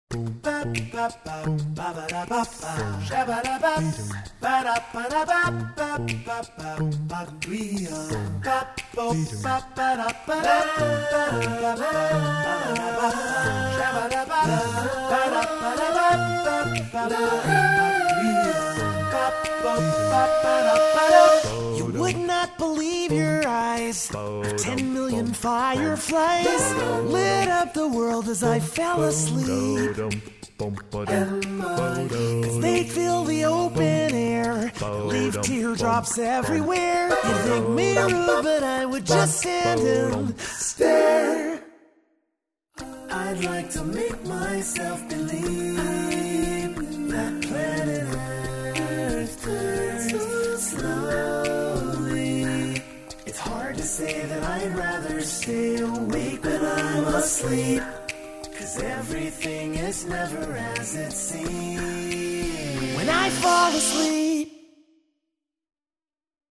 You would not believe your eyes. 10 million fireflies lit up the world as I fell asleep. 'Cause they'd fill the open air, leave teardrops everywhere. You'd think me rude, but I would just stand and stare. I'd like to make myself believe that planet Earth turns so slowly. It's hard to say that I'd rather stay awake when I'm asleep, 'cause everything is never as it seems. When I fall asleep,